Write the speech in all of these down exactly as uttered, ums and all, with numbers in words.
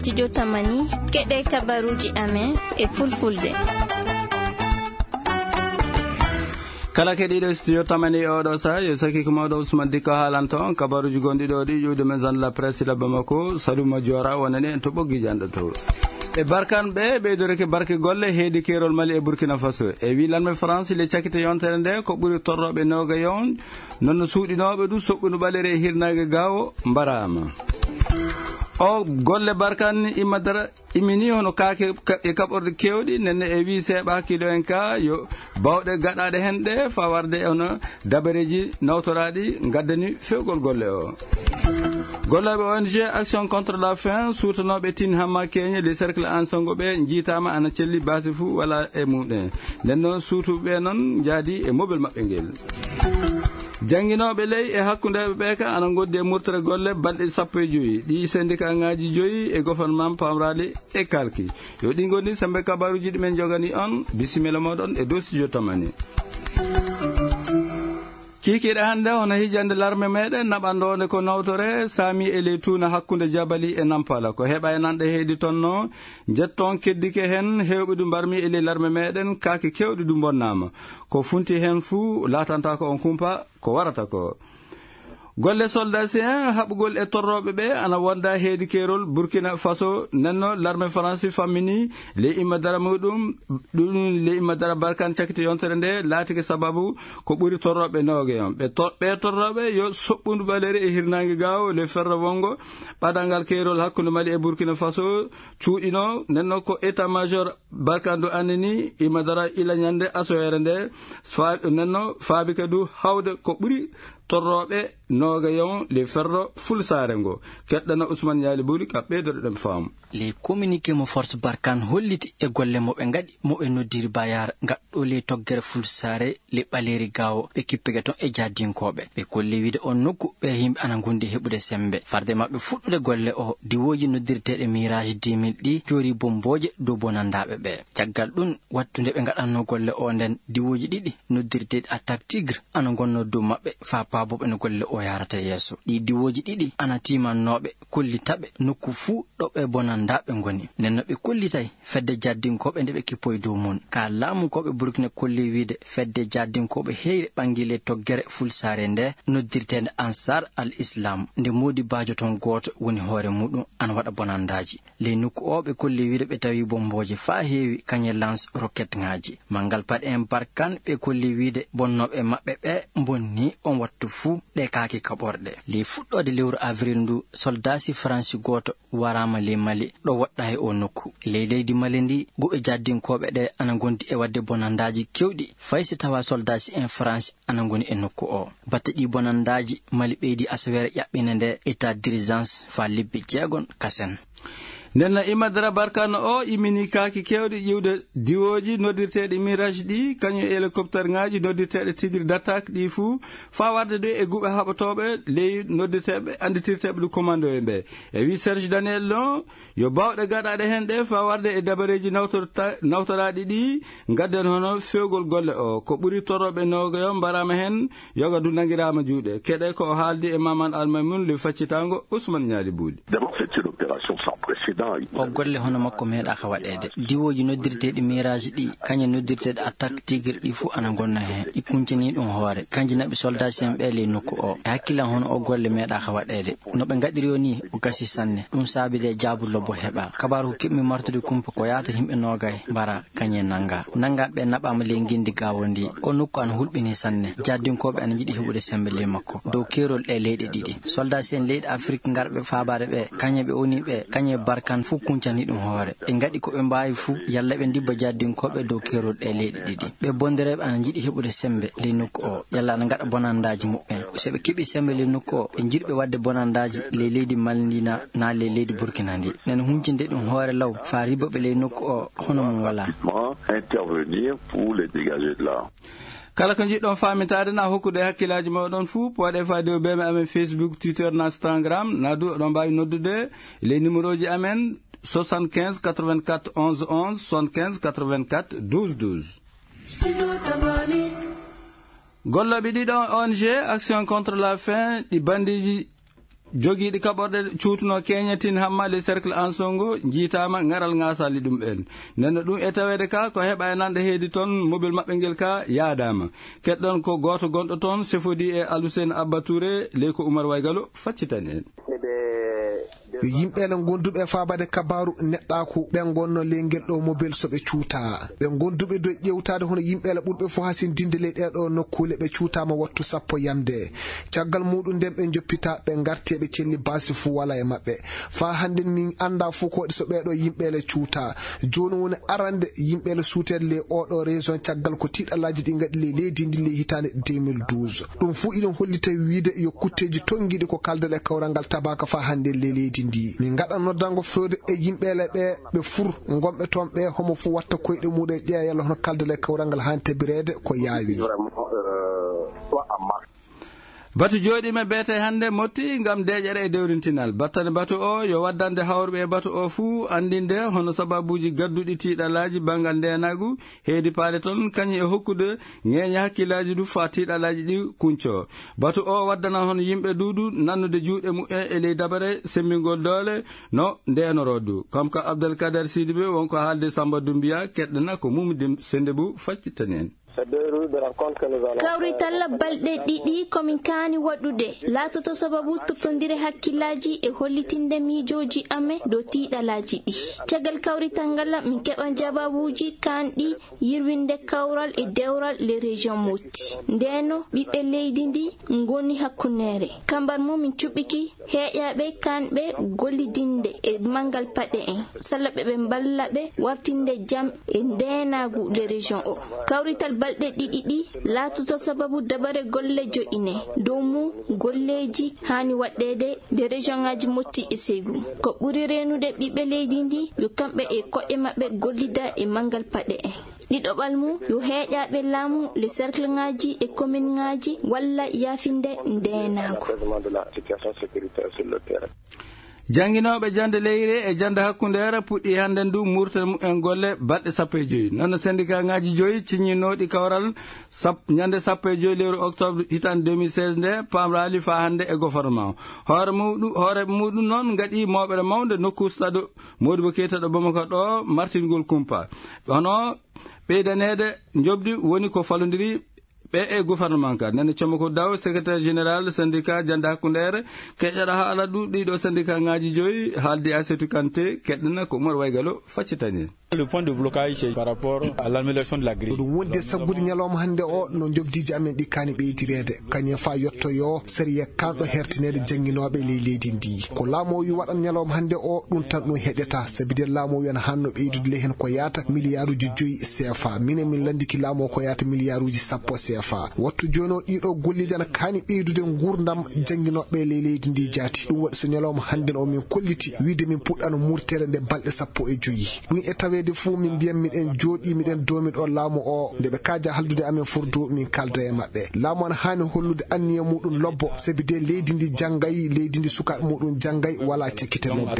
studio Tamani keɗe kabaruji amen e fulfulde. kala keɗiɗo studio Tamani e oɗo sa yo saki ko mawɗo Ousmane Dikko haalanto on kabaruji gonɗiɗo ɗi ƴuwde maison la presse la Bamako Saluma Diora wonani en to ɓoggi janɗo to e barkan ɓe ɓeydoreke barke golle heedi kerol Mali e Burkina Faso e wilanme France le cakkite yontere nde ko ɓuri torroɓe nogayon nonno suuɗinoɓe du soɓɓuno ɓalere e hirnage gawo mbarama o golle barkan imadara imini hono kaake e kaɓorde kewɗi nenne e wi seeɓa hakkilo en ka yo bawɗe gaɗaɗe hen ɗe fa warde ono dabareji nawtoraɗi gaddani fewgol golle o golloɓe O N G action contre la faim sutanoɓe tin hamma keñe les cercles ensango ɓe jiitama ana celli basi fou wala e muɗen nden noon suutuɓe noon jaadi e moɓel mabɓe ngel janginoɓe ley e hakkundeɓe ɓe ka ana goddi e murtere golle balɗe sappo e joyi ɗi syndicat ngaji joyi e gouvernement pamrali e kalki yo ɗi gonni sembe kabaruji ɗi men jogani on bisimilla moɗon e dow studio Tamani kikiɗe hannde hono hijande l'armé meɗen naɓandode ko nawtore sami e ley tuuna hakkunde Jabali e Nampala ko heɓa e nanɗe heedi tonno jetton keddike hen hewɓe ɗum mbarmi e ley l'armé meɗen kaake kewɗe ɗum bonnama ko funti hen fuu latanta ko on kumpa ko warata ko golle soldasien haɓugol e torroɓe ɓe ana wonda heedi kerol Burkina Faso nenno l'armée français fammini le immadara muɗum ɗum le immadara barkan cakkite yontere nde laatike sababu ko ɓuri torroɓe nogeyon ɓe ɓe torroɓe yo soɓɓundu ɓalere e hirnangue gawo le ferro wongo ɓaɗangal kerol hakkude Mali e Burkina Faso cuuɗino nenno ko état major barkan du annini immadara ila ñande asoyere nde nenno faabi kadu hawde ko ɓuri torroɓe nogayon le ferro fulsare ngo keɗɗana Ousmane Yali Buri ka ɓeydore ɗem faamu les communiqué mo force barkan holliti e golle moɓe gaɗi moɓe noddiri bayar gaɗɗo le toggere fulsare le ɓaleri gawo ɓe kippege ton e jaddinkoɓe ɓe kolli wiide on nokku ɓe yimɓe ana gondi heɓude sembe farde mabɓe fuɗɗude golle o diwoji noddirteɗe mirage dix mille ɗi jori bomboje dow bonandaɓe ɓe caggal ɗum wattude ɓe gaɗanno golle o nden diwoji ɗiɗi noddirteɗe attaque tigre ana gonno dow mabɓe fa paboɓe no golle o yarata yeeso ɗi diwoji ɗiɗi ana timannoɓe kollitaɓe nokku fuu ɗoɓe bonandaɓe ngoni nenno ɓe kollitay fedde jaddinkoɓe nde ɓe kippoye dow mum ka laamukoɓe Burkina kolli wiide fedde jaddinkoɓe heyre ɓangile toggere fulsare nde noddirtede Ansar al Islam nde modi bajo ton goto woni hoore muɗum ana waɗa bonandaji ley nokku o ɓe kolli wiide ɓe tawi bomboje fa heewi kañe lance roquette ngaji mangal paɗe en barkan ɓe kolli wiide bonnoɓe mabɓe ɓe bonni on wattu fuu ɗe kaaki kaɓorɗe li fuɗɗode lewru avril ndu soldasi France goto warama le Mali ɗo woɗɗa e o nokku ley leydi Mali ndi goɓe jaddinkoɓe ɗe ana gondi e wadde bonandaji kewɗi faysi tawa soldasi en France ana goni e nokku o batte ɗi bonandaji Mali ɓeydi asawere ƴaɓɓine nde état d'urgence fa lebbi jeegon kasen nenno imadara barkano o imini kaaki kewɗe ƴiwde diwoji noddirteɗe mirage ɗi kañum hélicoptère ngaji noddirteɗe tigre d'attaque ɗi fuu fa warde ɗo e guɓe haɓatoɓe ley noddirteɓe anditirteɓe ɗo commando e ɓe e wi Serge Daniel non yo bawɗe gaɗaɗe hen ɗe fa warde e dabareji nawtoraɗi ɗi gadden hono fewgol golle o ko ɓuri torroɓe nogoyo mbarama hen yoga du nanguirama juuɗe keɗe ko haaldi e Maman Almaymoun le faccitango Ousmane Yali Buri o golle hono makko meeɗaka waɗede diwoji noddirteɗi mirage ɗi kañe noddirteɗe attaque tigre ɗi fuu ana gonna hen ɗi kuncini ɗum hoore kanji naɓe soldats en ɓe ley nokku o e hakkillan hono o golle meeɗaka waɗede noɓe gaɗiri o ni o gasi sanne ɗum saabide jaabu lobbo heɓa kabaru ko keɓmi martude kumpa ko yaata yimɓe nogay mbara kañe nanga nangaɓe naɓama ley guindi gawo ndi o nokku ana hulɓini sanne jaddinkoɓe ana jiiɗi heɓude sembe ley makko dow kerol ɗe leyɗe ɗiɗi soldats en leyɗe Afrique ngarɓe fabade ɓe kañe ɓe oni ɓe kañe barkan fuu kuncani ɗum hoore ɓe gaɗi koɓe mbawi fuu yalla ɓe dibba jaddinkoɓe dow kerol ɗe leyɗe ɗiɗi ɓe bondereɓe ana jiiɗi heɓude sembe ley nokku o yalla ana gaɗa bonandaji muɓɓen soɓe keeɓi sembe ley nokku o ɓe jiɗɓe wadde bonandaji ley leydi Mali ndi na na ley leydi Burkina ndi nen huncinde ɗum hoore law fa riboɓe ley nokku o hono mum wala kala ko jiɗɗon famitade na hokkude hakkillaji moɗon fuu powaɗe fayde o beme amen Facebook Twitter na Instagram na du oɗon mbawi noddude les numéros ji amen soixante-quinze quatre-vingt-quatre onze onze soixante-quinze quatre-vingt-quatre douze douze golloɓe ɗiɗon O N G action contre la faim ɗi bandiji jogiiɗi kaɓorde cuutuno keñatin hamma le cercle en songo jiitama ngaral ngasali ɗum ɓen nenno ɗum e tawede ka ko heɓa e nande heedi toon mobile maɓɓe ngel ka yaadama keɗɗon ko goto gonɗo toon sefodi e Aloussène Abba Touré ley ko Oumar Waygalo faccitani en yimɓe ne gonduɓe faabade kabaru neɗɗaku ɓe gonno lengel ɗo mobile so ɓe cuuta ɓe gonduɓe dow ƴewtade hono yimɓele ɓurɓe fo hasindinde ley ɗeɗo nokkule ɓe cuutama wattu sappo yamde caggal muɗum nden ɓe joppita ɓe garti ɓe celli basi fu wala e maɓɓe fa hande min anda fu koɗe so ɓeɗo yimɓele cuuta joni woni arande yimɓele suutede le oɗo raison caggal ko tiɗalaji ɗi gaɗi le leydi ndi le hitande deux mille douze ɗum fu iɗon hollita wiide yo kutteji tonguiɗi ko kaldale kawral ngal tabaka fa hande le leydi ndi min gaɗa noddango fewde e yimɓele ɓe ɓe fur gomɓe toon ɓe homo fu watta koyɗe muɗum e ƴeeya yalla hono kaldale kawral ngal han tebirede ko yaawi batu jooɗima beete hande motti ngam deƴere e dewrintinal battane batu o yo waddande hawrɓe e batu o fuu andinde hono sababuji gadduɗi tiiɗalaji banggal ndenagu heedi paale toon kañum e hokkude ñeeña hakkillaji du fa tiiɗalaji ɗi kunco batu o waddana hono yimɓe duudu nannude juuɗe mu'e e ley dabare sembingol doole no ndenoro du comme ko Abdelkader Sidibé wonko haalde Samba Doumbia keɗɗana ko Mumidi Sendebou faccitani en kawrital balɗe ɗiɗi komin kaani waɗude laatoto sababu tottondire hakkillaji e hollitinde miijoji amen dow tiiɗalaji ɗi caggal kawrital ngal min keɓan jababuji kanɗi yirwinde kawral e dewral le région Moti ndeno ɓiɓɓe leydi ndi ngoni hakkunere kambar mum min cuɓɓiki heeƴaɓe kanɓe gollidinde e mangal paɗe en sallaɓe ɓe mballa ɓe wartinde jam e ndenagu le région o kawrital balɗe ɗiɗi ɗi laatoto sababu dabare golle jo'ine dow mum golleji hani waɗɗede nde région ngaji Moti e Ségou ko ɓuri renude ɓiɓɓe leydi ndi yo kamɓe e koƴƴe maɓɓe gollida e mangal paɗe en ɗiɗoɓal mum yo heeƴaɓe laamu le cercle ngaji e commune ngaji walla yaafinde ndenago janginoɓe jande leyre e jande hakkundere puɗɗi hande ndu murtel mumen golle balɗe sappo e joyi nono syndicat ngaji joyi ciññinoɗi kawral sap ñande sappo e joyi lewru octobre hitande deux mille seize nde pamrali fa hande e gouvernement hoore muɗum hoore muɗum noon gaɗi moɓere mawde nokku stade Modibo Keita ɗo Bamako ɗo martingol kumpa hono ɓeydanede jobdi woni ko falodiri ɓe e gouvernement ka nene Comoko Daw secrétaire général syndicat jande hakkundere keƴƴaɗa haala ɗu ɗiɗo syndicat ngaji joyi haaldi Assetou Kanté keɗɗana ko Oumar Waygalo faccitani Le point de blocage c'est par rapport à l'amélioration de la grille. ɗum wonde saggude ñalawma hande o no jobdiji amen ɗi kaani ɓeydirede kañum fa yettoyo sériya kanɗo hertinede jangguinoɓe ley leydi ndi ko laamu o wi waɗan ñalawma hande o ɗum tan ɗum heƴata sabi de laamu o wiyana hanno ɓeydude ley hen ko yaata milliard uji joyyi C F A minen min landiki laamu o ko yaata milliard uji sappo C F A wattu joni o ɗiɗo golliji ana kaani ɓeydude gurdam jangguinoɓe ley leydi ndi jaati ɗum waɗi so ñalawma hande o min kolliti wiide min puɗɗano murtere nde balɗe sappo e joyyi ɗum e tawe de fu min mbiyam miɗen jooɗi miɗen domi ɗo laamu o nde ɓe kaaja haldude amen furdu min kalda e maɓɓe laamu an hani hollude anniya muɗum lobbo sabi de leydi ndi janggayi leydi ndi sukaɓe muɗum janggayi wala cikkite lobbe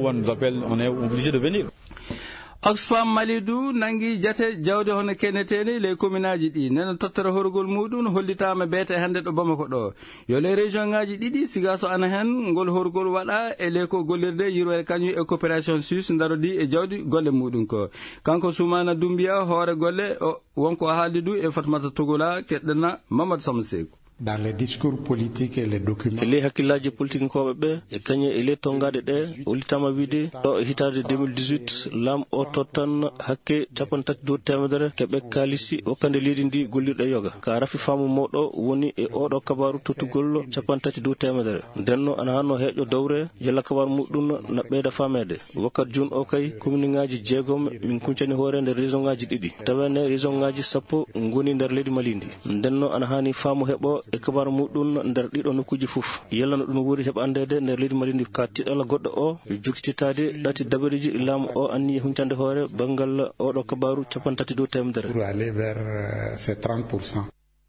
Oxfam Malidou nangi jate jawde hono keneteni les communaji ɗi nena tottara horgol muɗum hollitama beete hande ɗo Bamako ɗo yo les région ngaji ɗiɗi sigaso ana hen ngol horgol waɗa e le ko gollirde yirwere kañum e coopération suisse darodi e jawdi golle muɗum ko kanko Soumana Doumbia hoore golle wonko haaldi du e Fatmata Togola keɗɗana Mamadou Samba Sekou dans les discours politiques et les documents les hakkillaji politique koɓe ɓe e kañe e le tongade ɗe hollitama wiide ɗo e hitande deux mille dix-huit lam o tottan hakke capan tati dow temedere keɓe kalisi hokkande leydi ndi gollirɗe yoga ka rafi faamu mawɗo woni e oɗo kabaru tottugol capan tati dow temedere ndenno ana hanno heeƴo dowre yalla kabaru muɗum na ɓeyda famede wakkat joni o kay commune ngaji jeegom min kuncani hoore nder région ngaji ɗiɗi tawene région ngaji sappo goni nder leydi Mali ndi ndenno ana hani faamu heeɓo e kabaru muɗum nder ɗiɗo nokkuji fof yalla no ɗum wori heɓa andede nder leydi Mali ndi ka tiɗala goɗɗo o jukititade ɗati dabariji laamu o anni huncande hoore bangal oɗo kabaru capan tati dow temedere pour aller vers ces trente pour cent.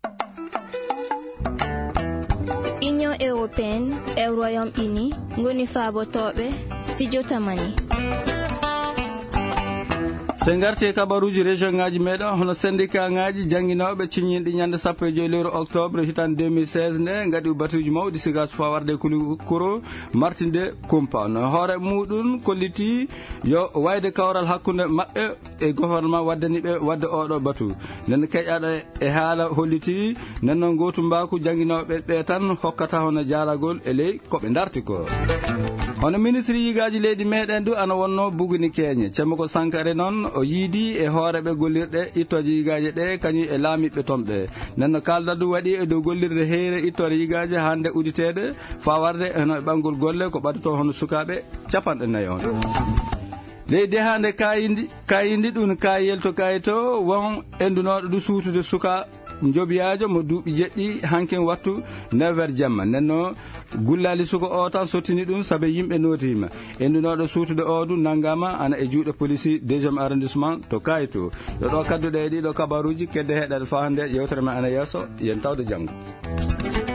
Union européenne e Royaume-Uni ngoni faabotoɓe studio tamani sen garti kabaruji région ngaji meɗen hono syndicat ngaji jangguinoɓe ciñinɗi ñande sappo e joyi lewru octobre hitande deux mille seize nde gaɗi batuji mawɗi sigas fawarde kulikuro martinde kumpa no hoore muɗum kolliti yo wayde kawral hakkude mabɓe e gouvernement waddaniɓe wadde oɗo batu nen keƴaɗo e haala holliti nen noon gotu mbaku jangguinoɓe ɓe tan hokkata hono jaragol e ley koɓe darti ko hono ministre yigaji leydi meɗen du ana wonno buguni keñe cemmo ko Sankare noon o yiidi e hooreɓe gollirɗe ittoje yigaji ɗe kañum e laamiɓe toon ɓe nenno kaldadu waɗi e dow gollirde heere ittore yigaji hande uditede fawarde eno e ɓanggol golle ko ɓaddoto hono sukaɓe capanɗe nayyi on leydi hande kayindi kayindi ɗum kayel to kayito won endunoɗo ɗu suutude suka jobiyajo mo duuɓi jeɗɗi hanken wattu neuf heures jamma nenno gullali suko o tan sottini ɗum saabe yimɓe notima endunoɗo suutude o du nanggama ana e juuɗe police deuxiéme arrondissement to kayito yo ɗo kadduɗe e ɗiɗo kabaruji kedde heɗade fa hande yewtere men ana yesso yen tawde janggo.